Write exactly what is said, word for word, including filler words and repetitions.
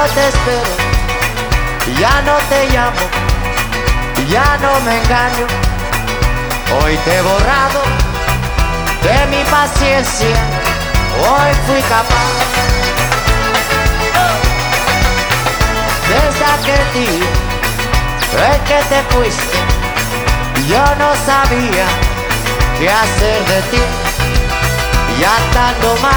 te espero, ya no te llamo, ya no me engaño. Hoy te he borrado de mi paciencia, hoy fui capaz. Desde aquel día en que te fuiste, yo no sabía qué hacer de ti, y andando mal